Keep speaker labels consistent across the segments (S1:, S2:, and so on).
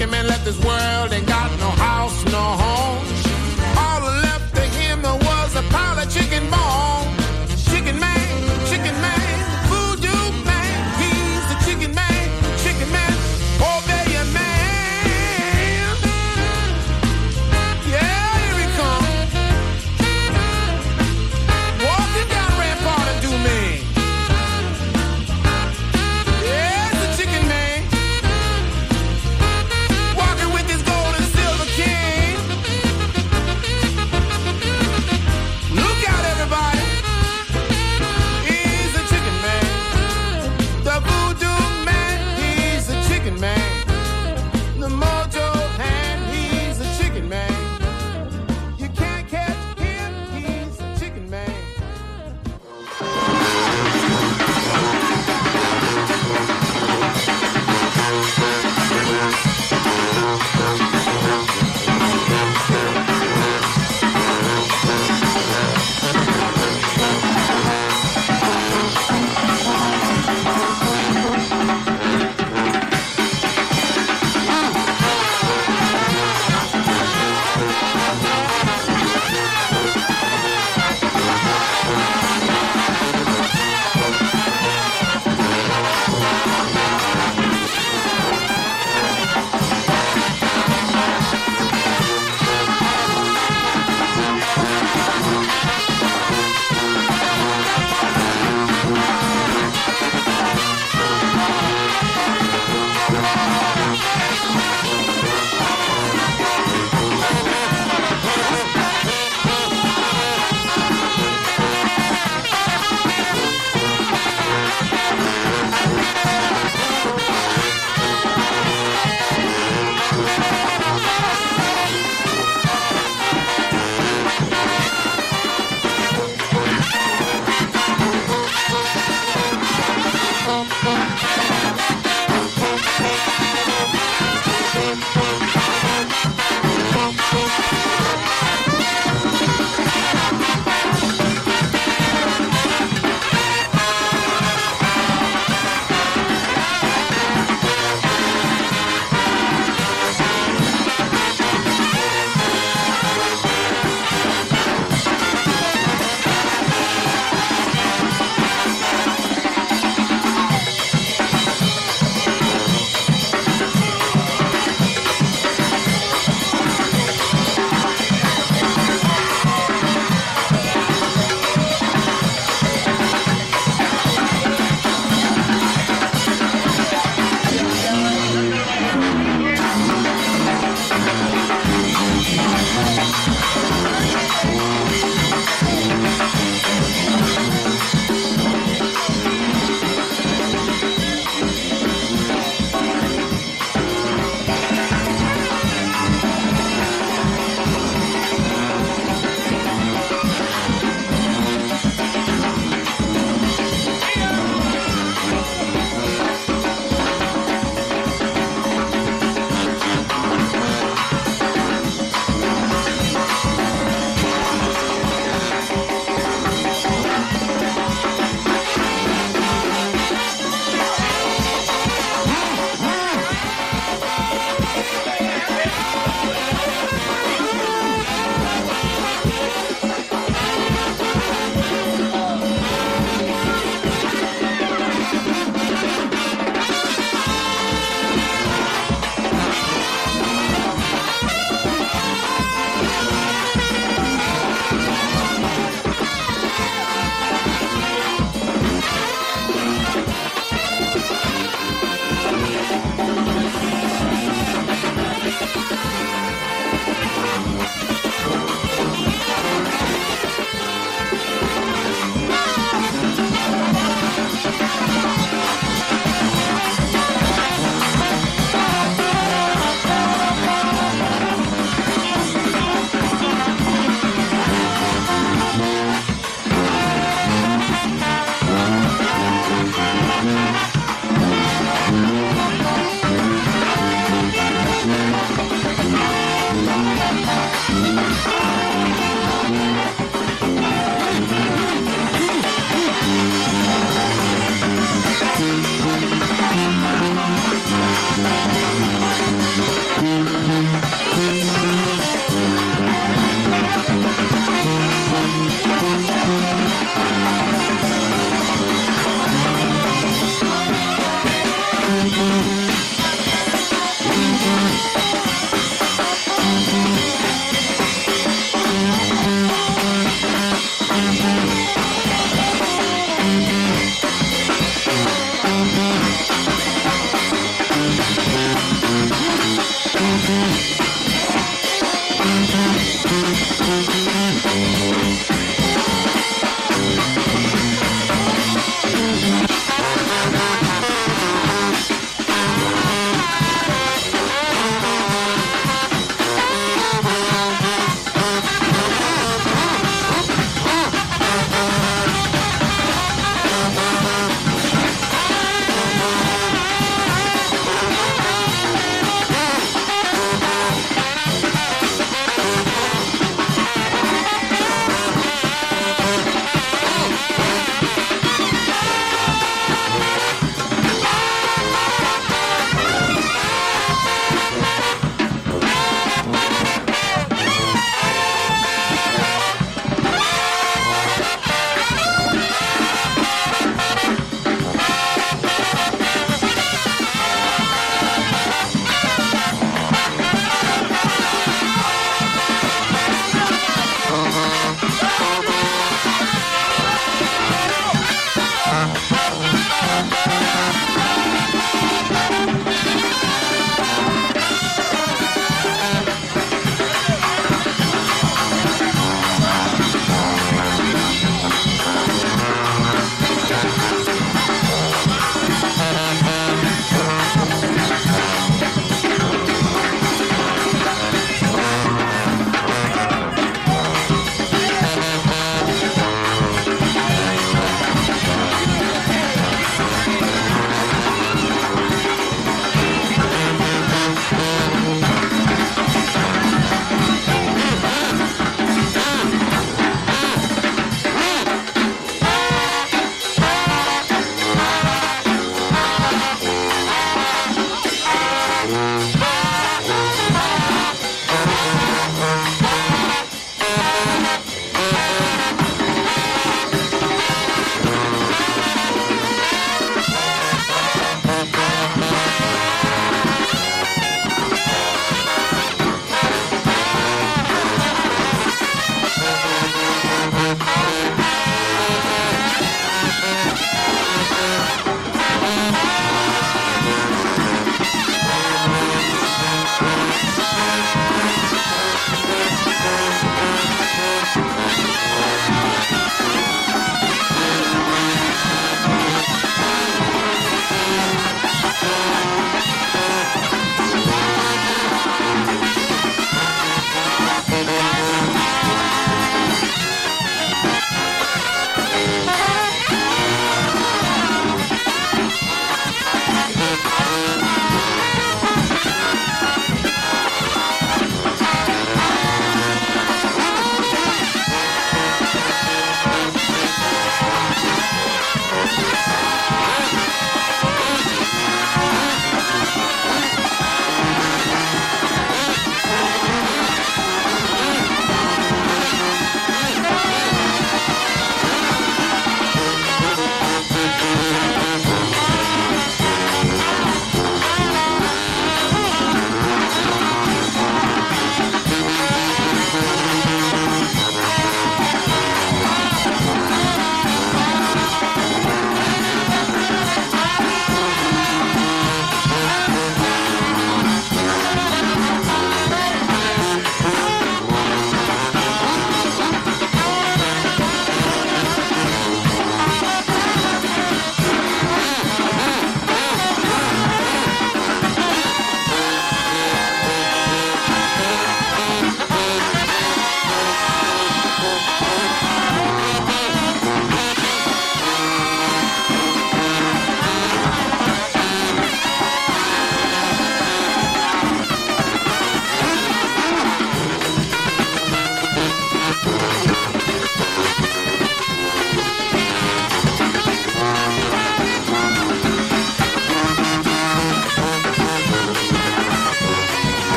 S1: chicken man left this world, ain't got no house, no home. All left to him was a pile of chicken bone. Chicken man, voodoo man, he's the chicken man, obey your man. Yeah, here he comes, walking down Rampart and do me. Yeah, it's the chicken man, walking with his gold and silver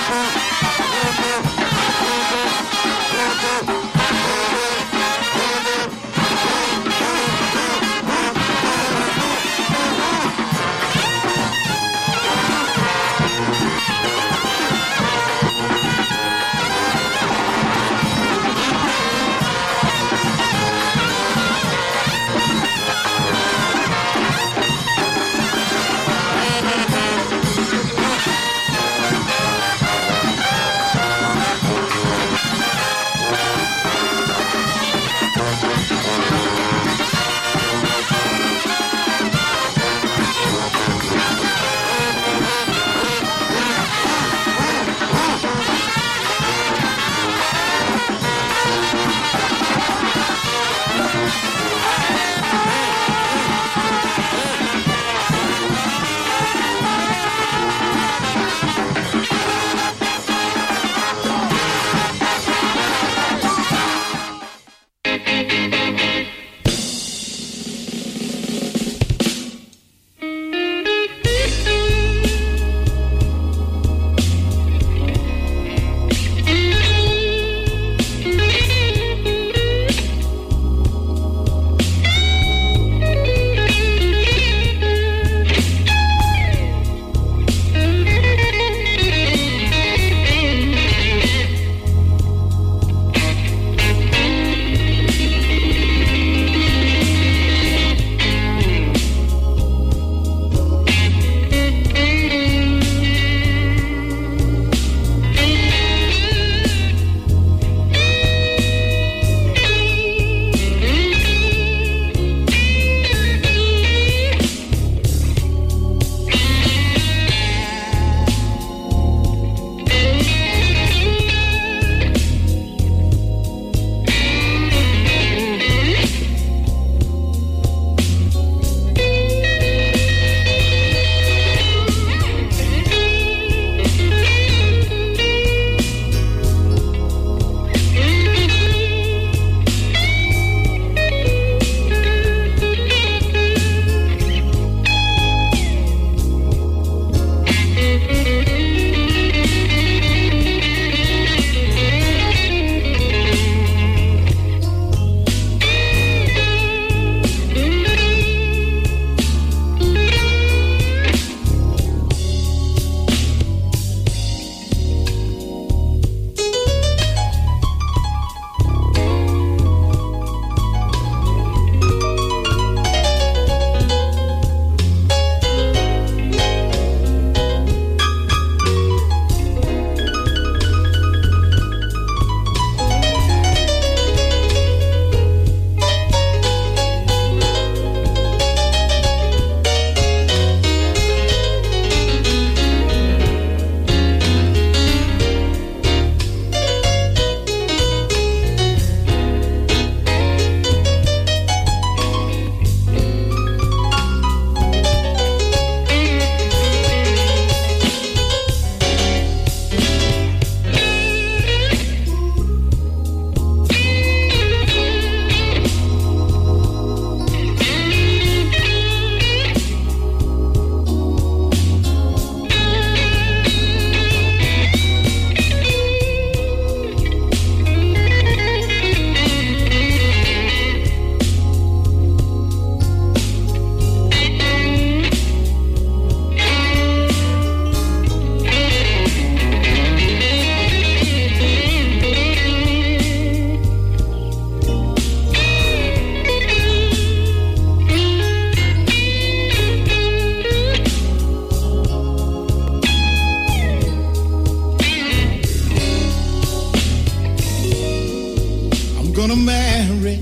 S1: gonna marry.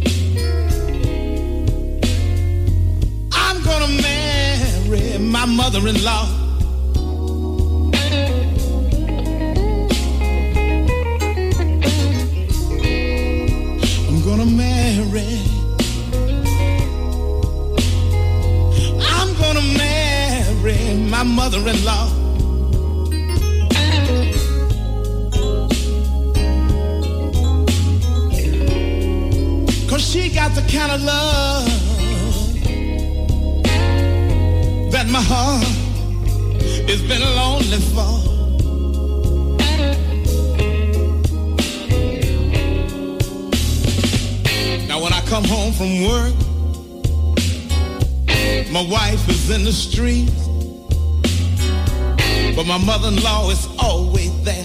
S1: I'm gonna marry my mother-in-law. I'm gonna marry. I'm gonna marry my mother-in-law. She got the kind of love that my heart has been lonely for.
S2: come home from work, my wife is in the street, but my mother-in-law is always there,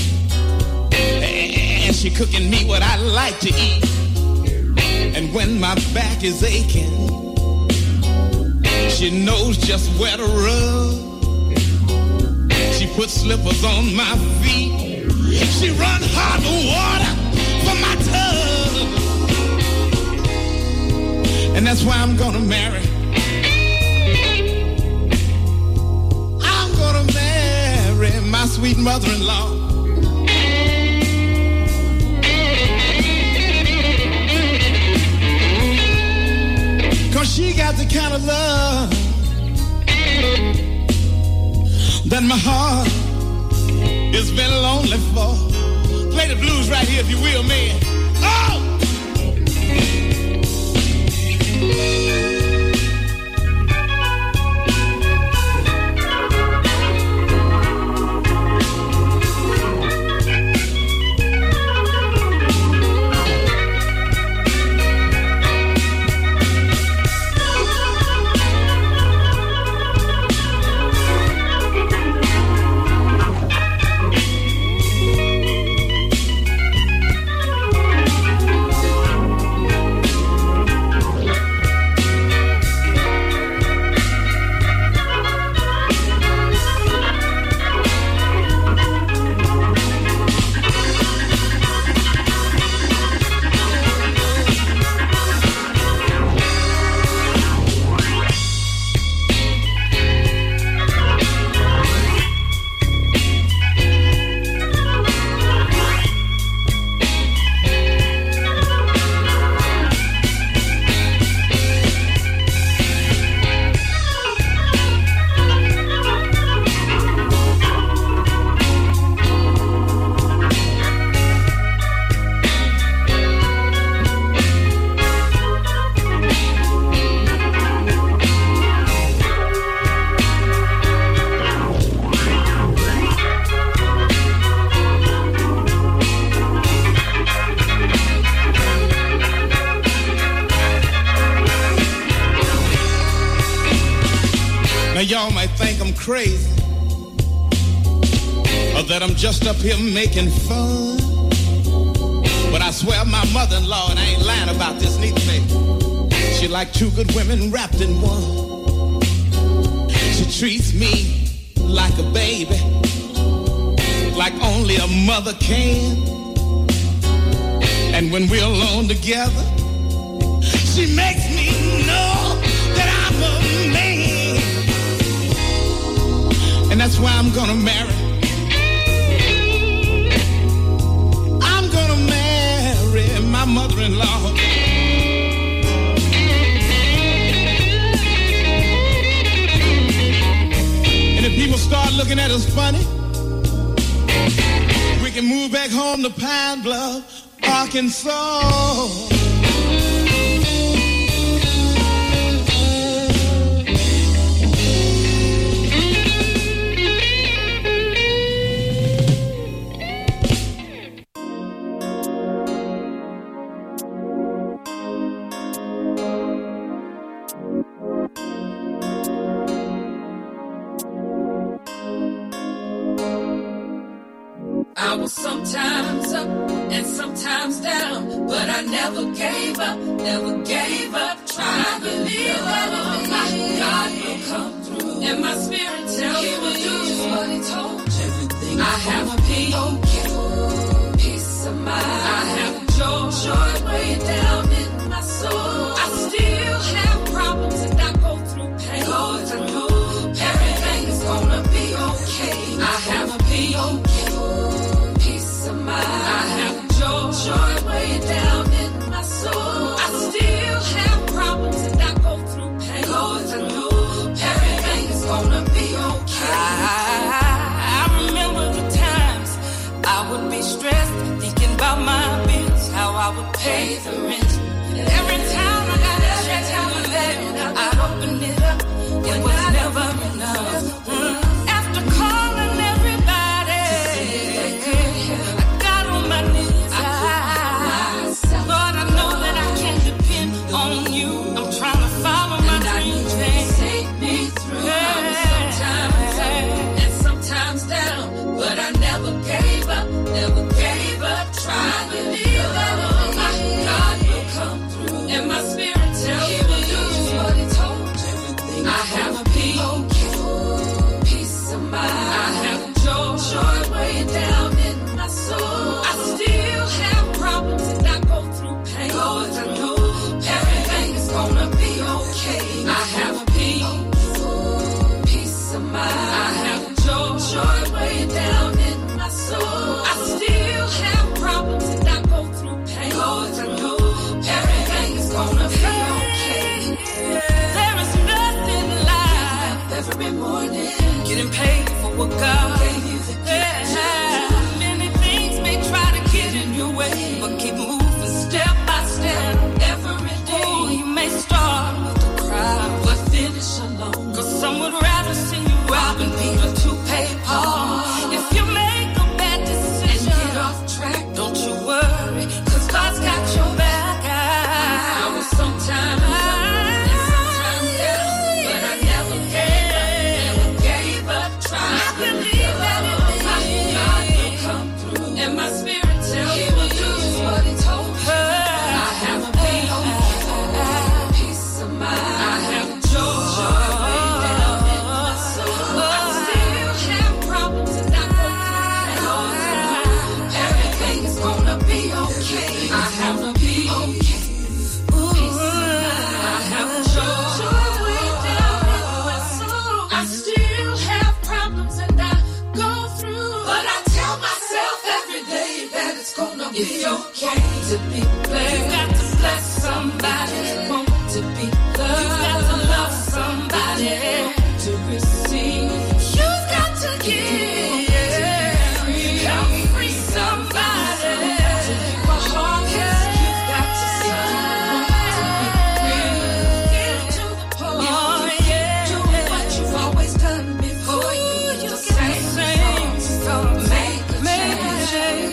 S2: and she cooking me what I like to eat. And when my back is aching, she knows just where to rub. She puts slippers on my feet. She run hot water for my tub. And that's why I'm gonna marry. I'm gonna marry my sweet mother-in-law. 'Cause she got the kind of love that my heart has been lonely for. Play the blues right here if you will, man. Oh! Y'all might think I'm crazy, or that I'm just up here making fun. But I swear my mother-in-law, and I ain't lying about this neither, baby. She like two good women wrapped in one. She treats me like a baby, like only a mother can. And when we're alone together, she makes me know that I'm a man. And that's why I'm gonna marry. I'm gonna marry my mother-in-law. And if people start looking at us funny, we can move back home to Pine Bluff, Arkansas.
S3: I was sometimes up and sometimes down, but I never gave up trying to believe that my God will come through. And my spirit tells me to do just what he told you. Everything I have a peace of mind. I have joy way down in my soul. I still have problems and I go through pain. Everything is gonna be okay. I have a peace of mind. I have joy way down in my soul. I still have problems and I go through pain. Everything is gonna be okay. I remember the times I would be stressed, thinking about my bills, how I would pay the rent. Every time I got a check, I'd open it up. It was never enough. After calling everybody, I got on my knees. Lord, I know that I can depend. never gave up trying to believe that my God will come through. And my spirit tells me just what he told everything. I have a peace of mind. I have joy way down in my soul. I still have problems and I go through pain. But I know everything is gonna be okay. I have a peace of mind. I have joy way down in my soul. I still have problems and I go through pain. But I know everything is gonna be okay. There is nothing like every morning getting paid for what God gave you. Many things may try to get in your way, but keep moving step by step every day. Ooh, you may start with the crowd, but finish alone. 'Cause some would rather see you robbing Peter to pay Paul. If you make a bad decision and get off track, don't you worry, 'cause God's got your back. I was sometimes up and sometimes down, but I never gave up trying. I believe that my God will come through. And my spirit tells me just what he told her. I have a peace of mind. I have joy way down in my soul. I still have problems and I go through. Everything is gonna be okay. I have a peace of mind. I have joy way down in my soul. I still have problems and I go through. But I tell myself every day that it's gonna be okay to be blessed. You got to bless somebody, want to be loved. You got to love somebody, to receive. You've got to give, help free somebody. To give a heart, you've got to see, want to be free. Give to the poor, do what you've always done before. You the same song, make a change.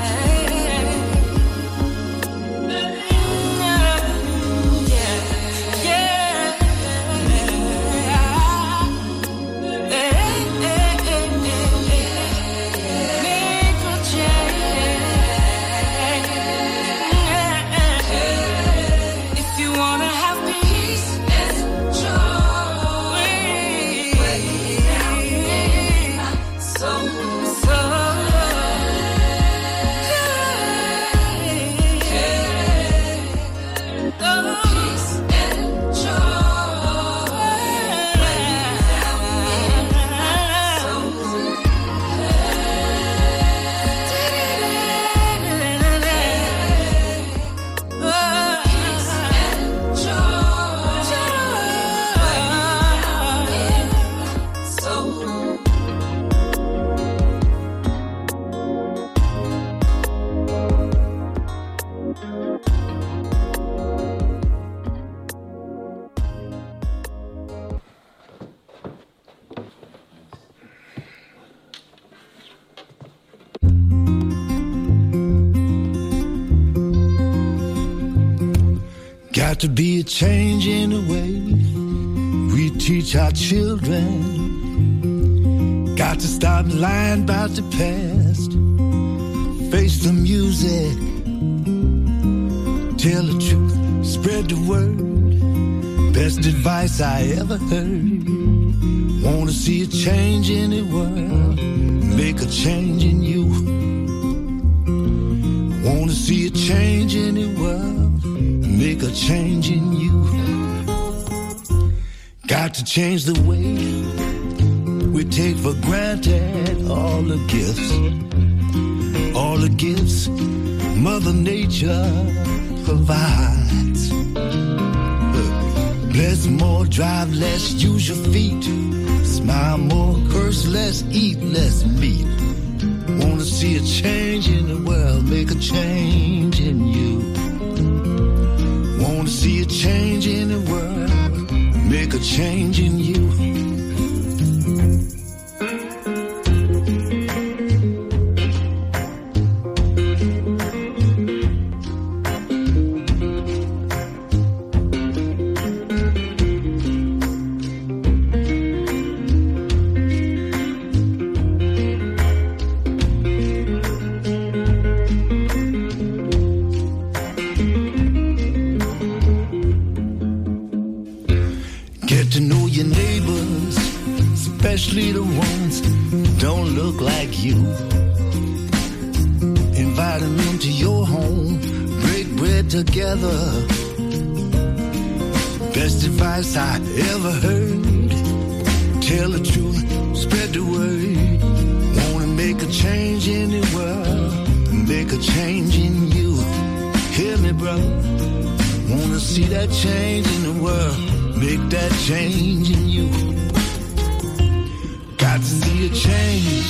S4: Got to be a change in the way we teach our children. Got to stop lying about the past. Face the music. Tell the truth. Spread the word. Best advice I ever heard. Wanna see a change in the world. Make a change in you. Wanna see a change in the world. Make a change in you. Got to change the way we take for granted all the gifts Mother Nature provides. Bless more, drive less, use your feet. Smile more, curse less, eat less meat. Wanna see a change in the world, make a change in you. Wanna see a change in the world, make a change in you. invite them into your home, break bread together. Best advice I ever heard. Tell the truth, spread the word. Wanna make a change in the world, make a change in you. Hear me, brother? Wanna see that change in the world, make that change in you. Got to see a change.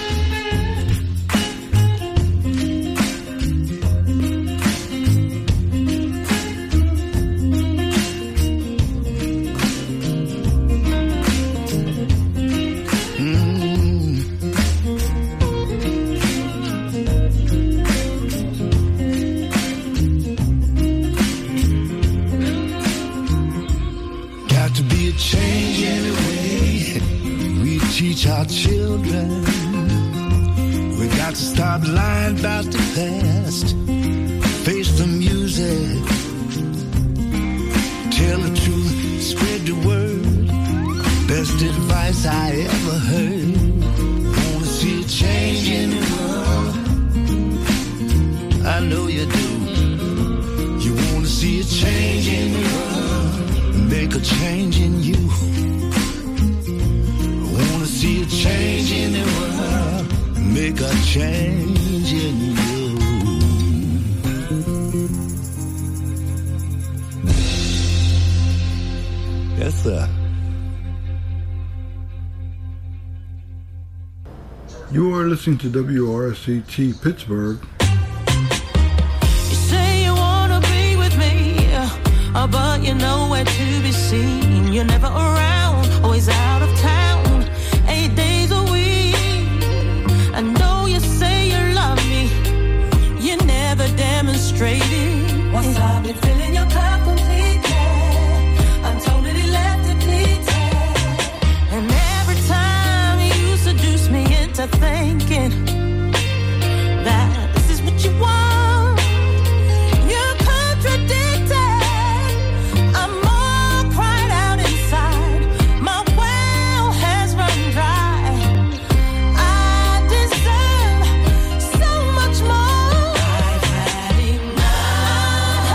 S4: Our children, we got to stop lying about the past, face the music, tell the truth, spread the word. Best advice I ever heard. Wanna see a change in the world, I know you do. You wanna see a change in the world, make a change in you. See a change in the world, make a change in you. Yes, sir.
S5: You are listening to WRSCT Pittsburgh.
S6: You say you wanna be with me, but you're nowhere to be seen. You're never around, always out of town. 8 days a week. I know you say you love me, you never demonstrated. Once I've been filling your cup completely, I'm totally left depleted. And every time you seduce me into thinking that this is what you want, you're contradicted. I'm all cried out inside. My well has run dry. I deserve so much more. I've had enough.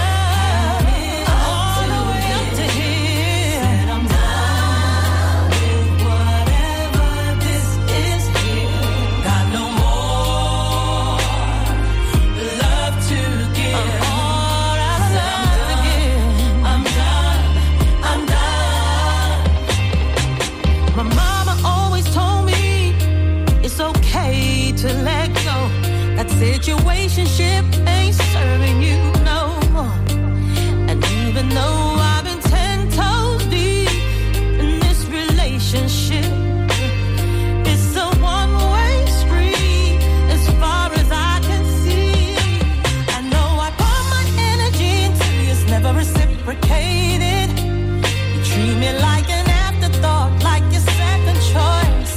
S6: All the way up to here. Said I'm done with whatever this is here. Got no more love to give. I'm all out of love to give. I'm done. I'm done. My mama always told me it's okay to let go. That situationship ain't serving you no more. And even though I've been 10 toes deep in this relationship, it's a one-way street as far as I can see. I know I put my energy into you, it's never reciprocated. You treat me like an afterthought, like your second choice.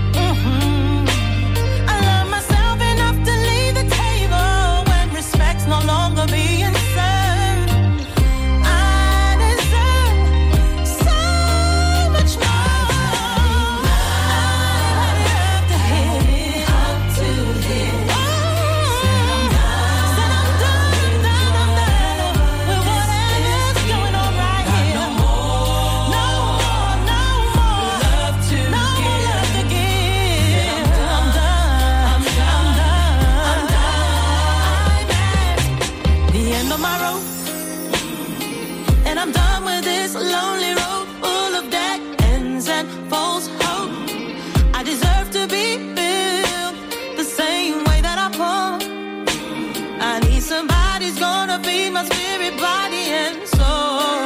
S6: I love myself enough to leave the table when respect's no longer being served. I deserve so much more. I've had up to here, up to here. Said I'm done with whatever's going on right here. No more love to give. I'm done. I'm at the end of my rope, and I'm done with this lonely road full of dead ends and false hope. I deserve to be filled the same way that I pour. I need somebody's gonna feed my spirit, body, and soul.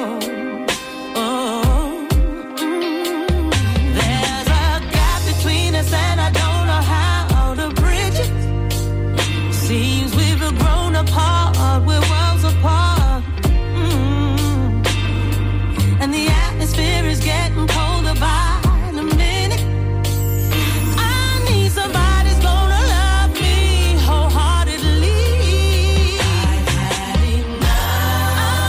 S6: There's a gap between us, and I don't know how to bridge it. Seems we've grown apart, we're worlds apart. And the atmosphere is getting colder by the minute. I need somebody's gonna love me wholeheartedly. I've had enough.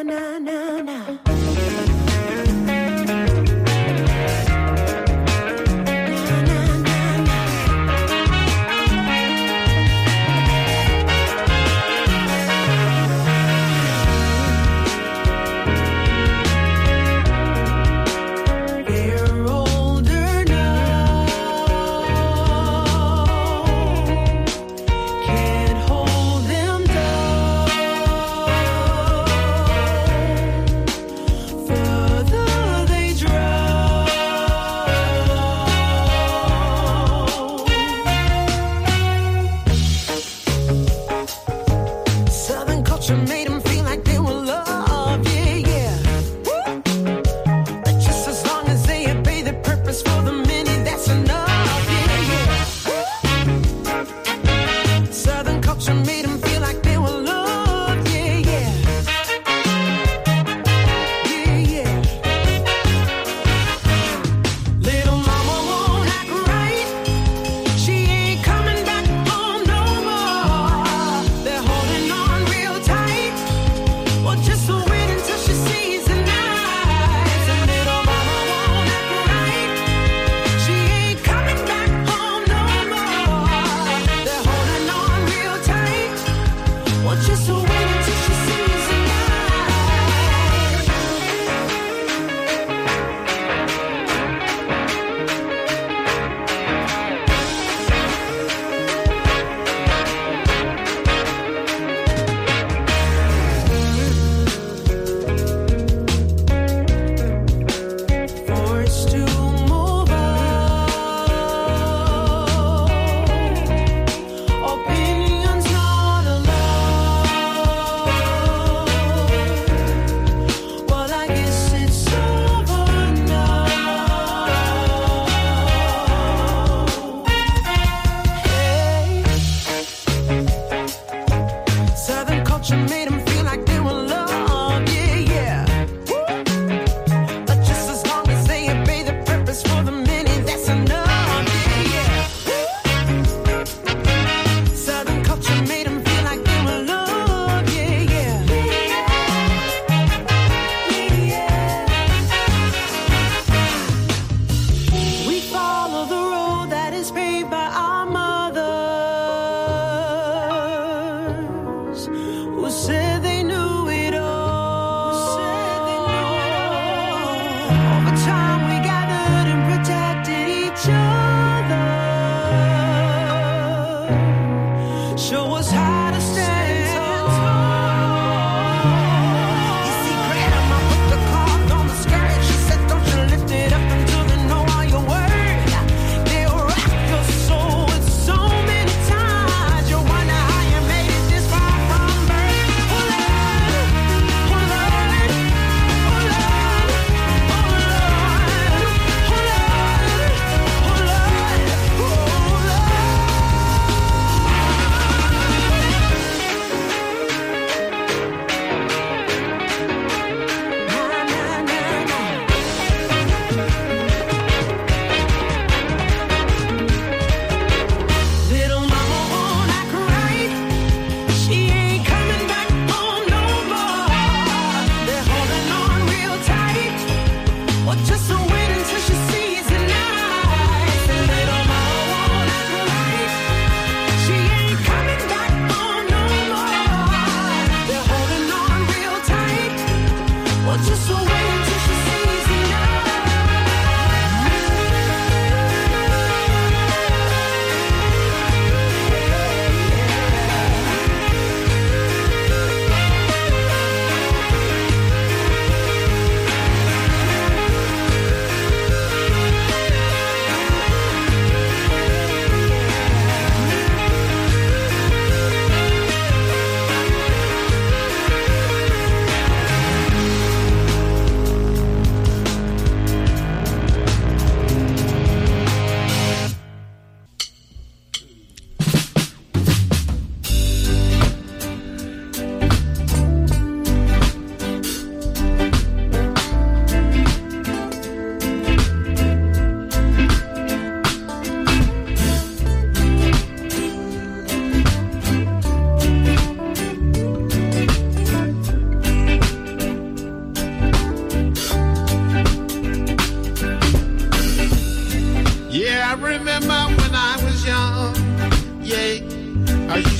S6: So many times you wonder how you made it this far from birth.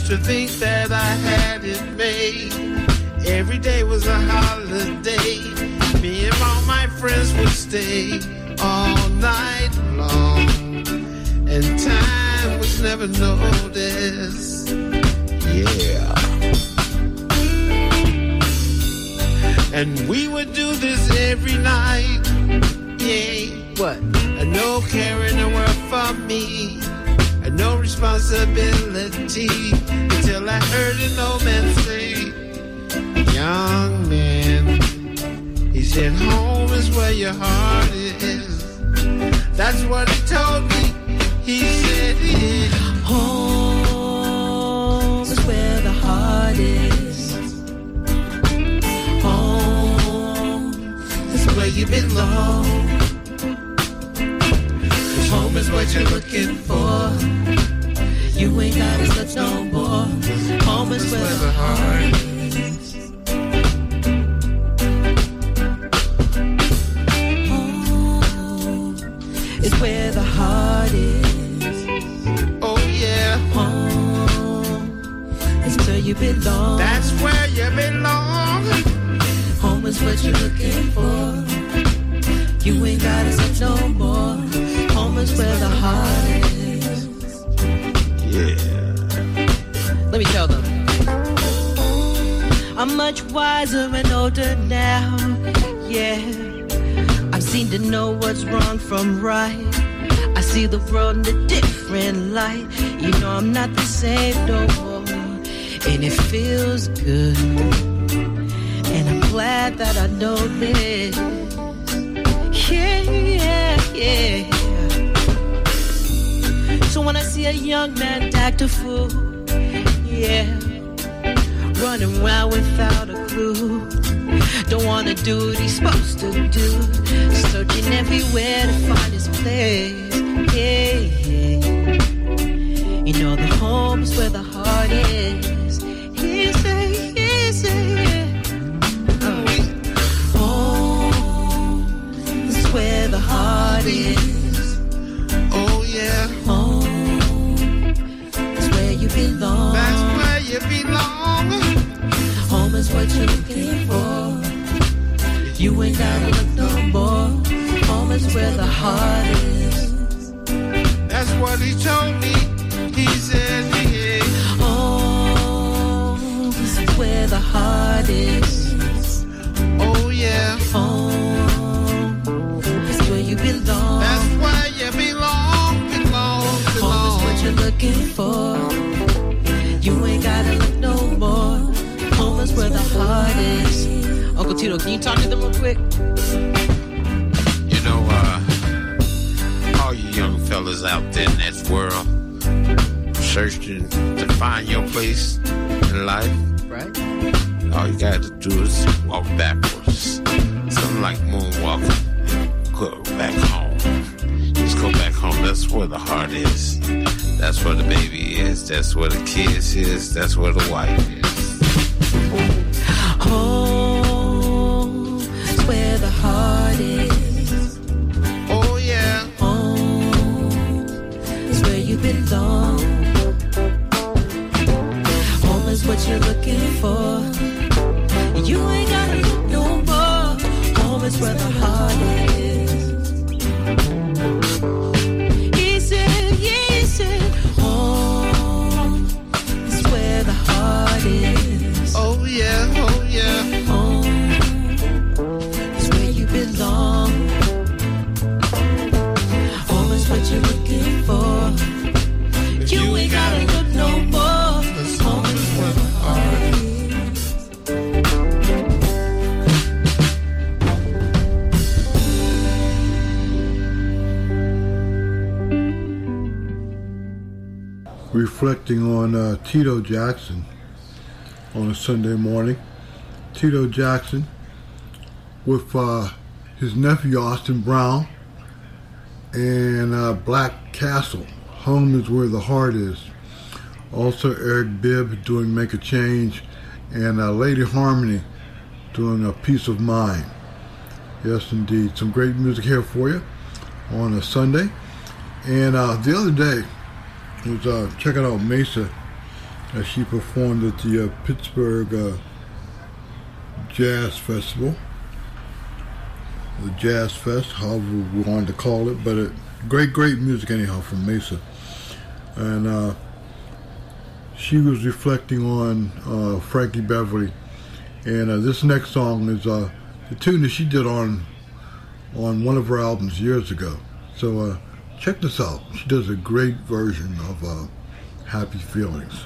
S1: to think that I had it made. Every day was a holiday. Me and all my friends would stay all night long, and time was never noticed. Yeah. And we would do this every night. Yeah. What? And no care in the world for me, and no responsibility, until I heard an old man say, young man, he said, home is where your heart is. That's what he told me. He said, yeah.
S6: Home is where the heart is. Home is where you belong. 'Cause home is what you're looking for. You ain't gotta search no more. Home is where the heart is. Is where the heart is.
S1: Oh yeah.
S6: Home is where you belong.
S1: That's where you belong.
S6: Home is what you're looking for. You ain't gotta search no more. Home is where the heart is.
S1: Yeah.
S6: Let me tell them. I'm much wiser and older now. Yeah. I've seen to know what's wrong from right. I see the world in a different light. You know I'm not the same no more, and it feels good. And I'm glad that I know this. Yeah, yeah, yeah. So when I see a young man act a fool, yeah, running around without a clue, don't wanna do what he's supposed to do, searching everywhere to find his place. Yeah, yeah. You know the home is where the heart is. Easy, easy. Home is where the heart is.
S1: Oh yeah.
S6: Home is where you belong.
S1: That's where you belong.
S6: Home is what you're looking for. You ain't gotta look no more. Home is where the heart is.
S1: That's what he told me. He said, yeah.
S6: Home is where the heart is.
S1: Oh yeah.
S6: Home is where you belong.
S1: That's where you belong.
S6: Home is what you're looking for. You ain't gotta look no more. Home is where the heart is. Uncle Tito, can you talk to them real quick?
S1: You know, all you young fellas out there in this world searching to find your place in life,
S6: Right?
S1: all you got to do is walk backwards. Something like moonwalking. Go back home. Just go back home. That's where the heart is. That's where the baby is. That's where the kids is. That's where the wife is.
S6: Home is where the heart is.
S1: Oh yeah.
S6: Home is where you belong. Home is what you're looking for. You ain't gotta look no more. Home is where the heart is. He said, home is where the heart is.
S1: Oh yeah. Oh yeah.
S6: Home is where you belong. Home is what you're looking for. You ain't gotta look no more. Home is where the heart is.
S5: Reflecting on Tito Jackson on a Sunday morning. Tito Jackson with his nephew Austin Brown and Black Castle. Home is where the heart is. Also Eric Bibb doing Make a Change, and Lady Harmony doing A Peace of Mind. Yes, indeed. Some great music here for you on a Sunday. And the other day, I was checking out Mesa as she performed at the Pittsburgh Jazz Festival, the Jazz Fest, however we wanted to call it, but great music anyhow from Mesa. And she was reflecting on Frankie Beverly. And this next song is the tune that she did on one of her albums years ago. So check this out. She does a great version of Happy Feelings.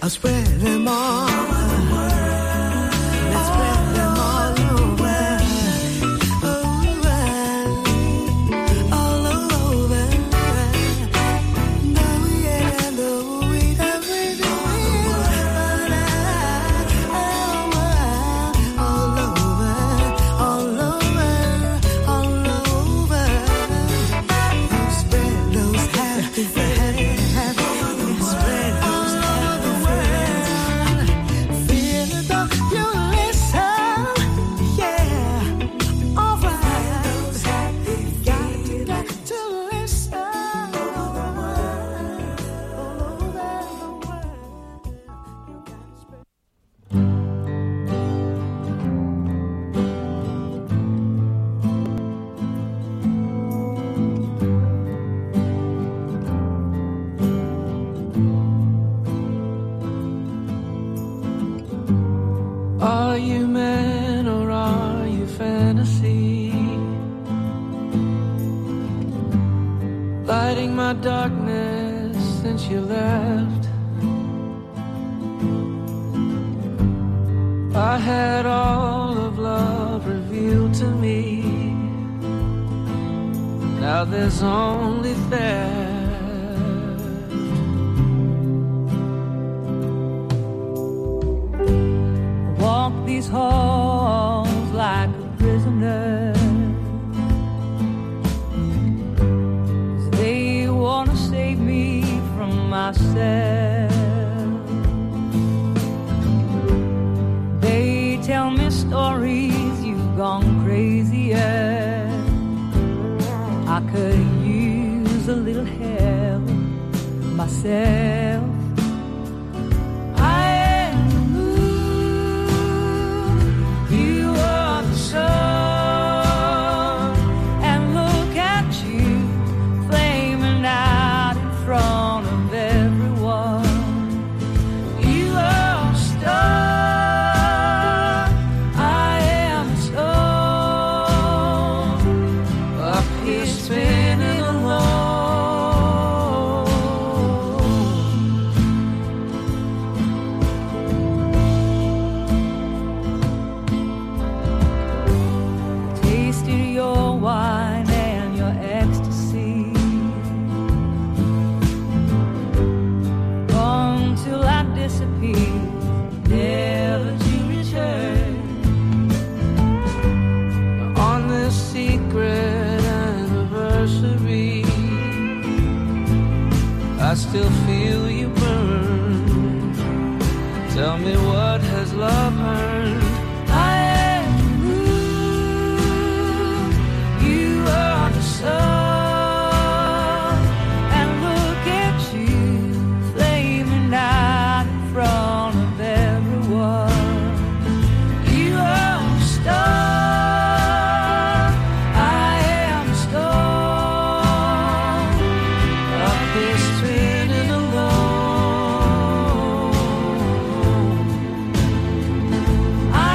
S6: I'll spread them all. Let's spread them all over, over, all over. No, yeah, no, we don't do it. All over, all over, all over. Spread those happy, happy, happy. Spread those happy friends. Feel it though, you listen, yeah. All right, got to listen. All over the world.
S7: Are you man or are you fantasy? Lighting my darkness since you left. I had all of love revealed to me. Now there's only theft.
S6: Walk these halls like a prisoner. 'Cause they wanna save me from myself. They tell me stories, you've gone crazy. I could use a little help myself. I am the moon, you are the sun, and look at you, flaming out in front of everyone. You are a star, I am a stone, up here spinning alone. Tasted your wine and your ecstasy, until I disappear, never to return.
S7: On this secret anniversary, I still feel you burn. Tell me, what has love earned?
S6: I am the moon, you are the sun, and look at you, flaming out in front of everyone. You are a star, I am a stone, up here spinning alone. I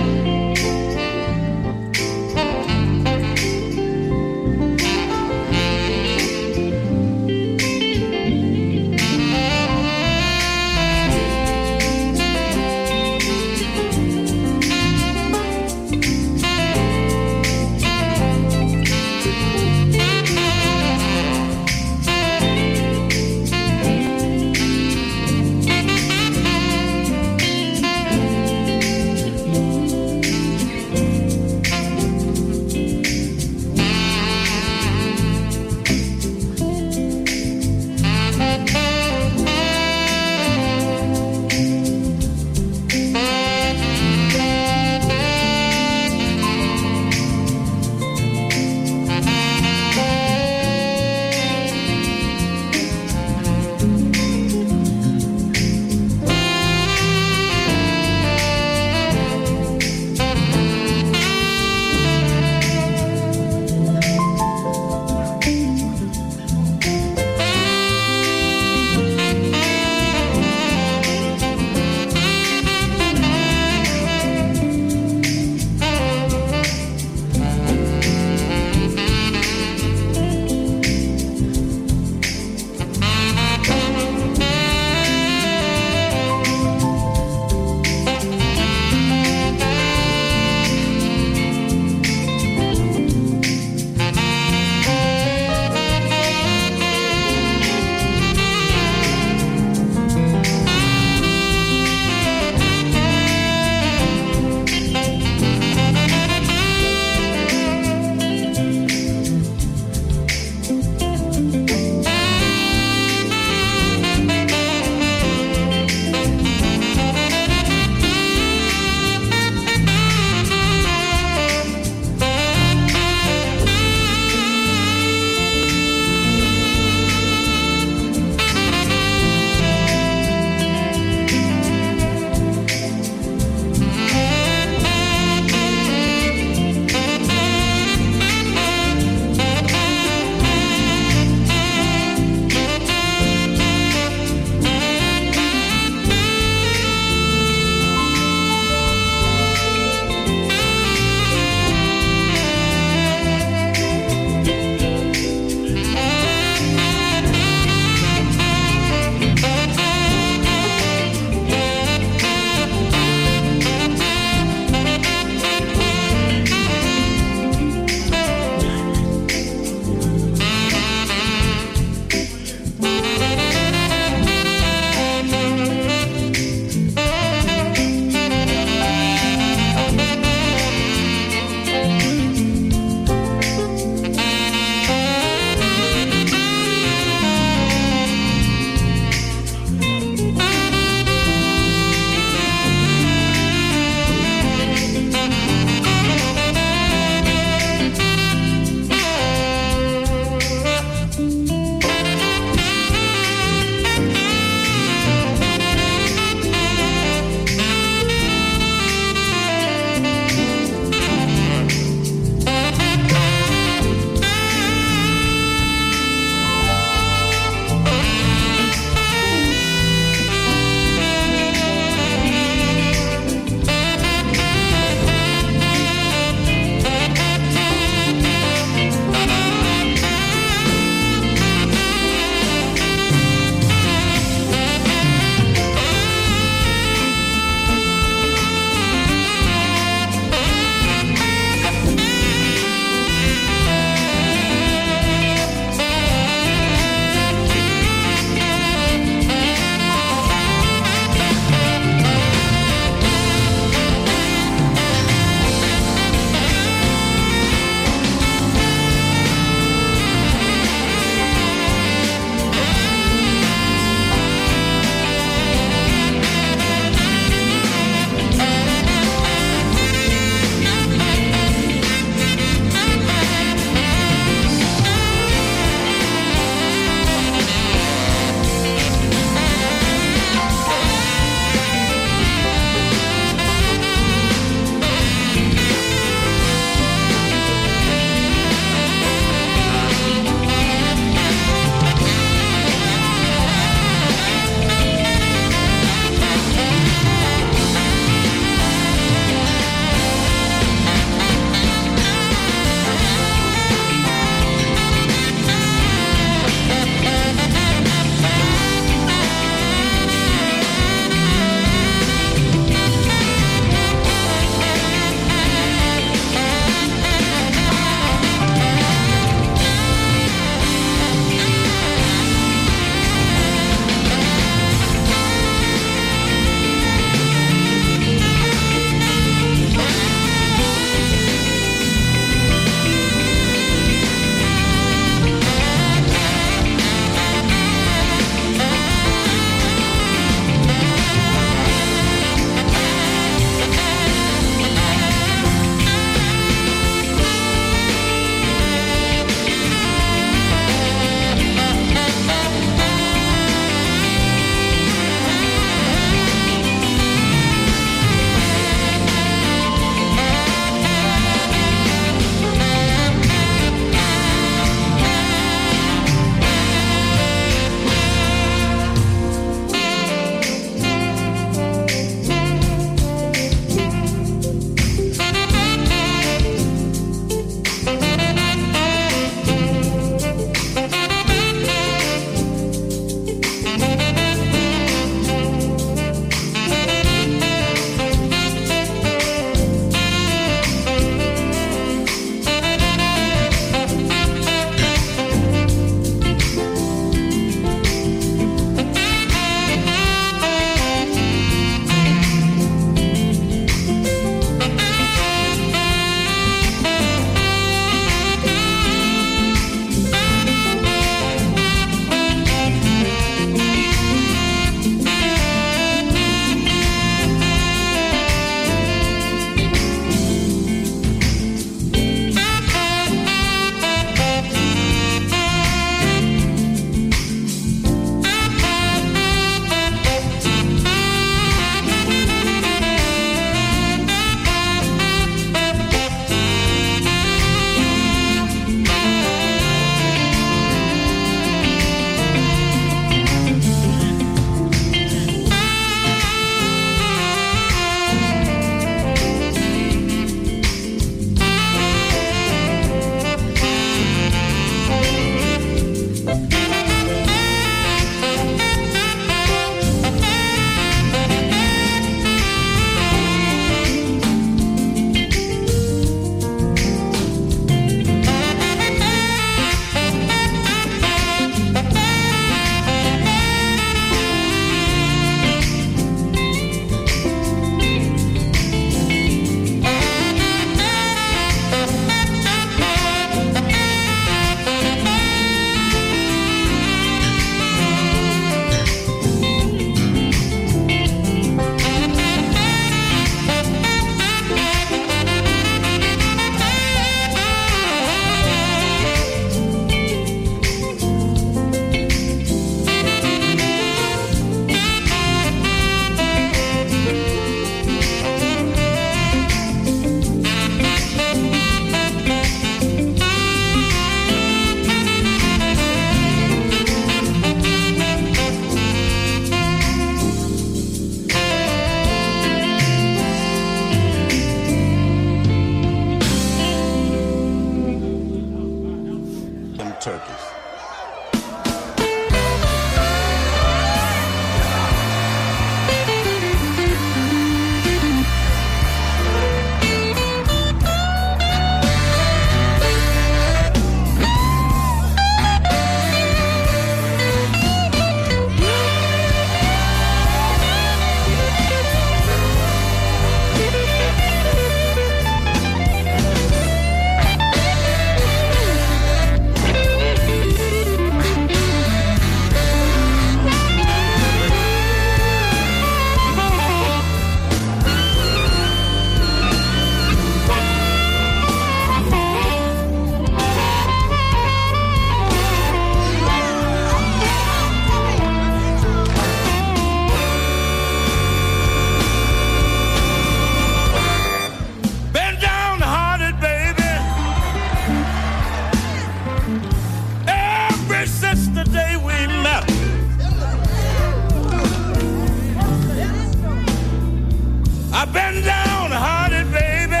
S2: I've been downhearted, baby,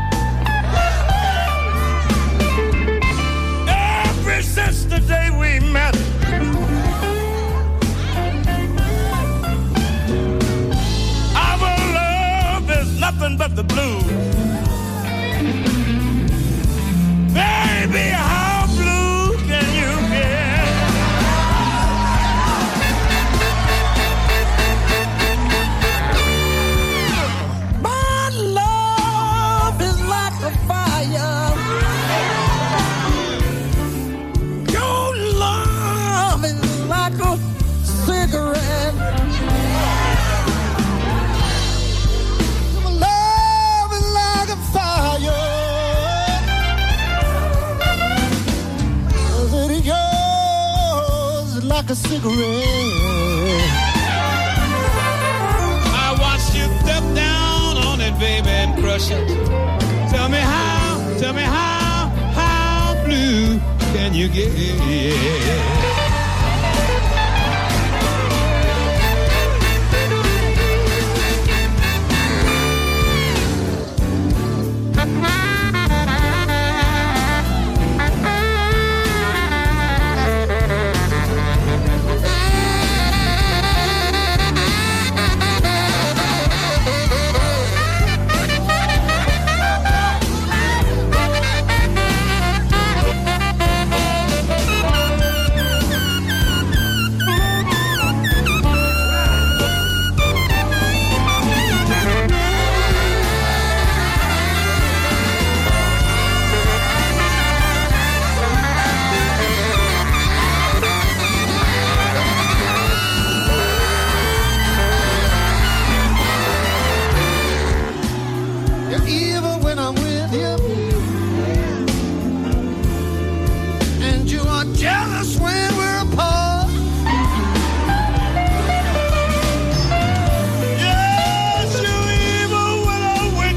S2: ever since the day we met. Our love is nothing but the blues. Baby, how blue can you get?
S6: My love is like a fire. Your love is like a cigarette. Your love is like a fire. Yours like a cigarette.
S2: I watched you step down on it, baby, and crush it. Tell me how blue can you get?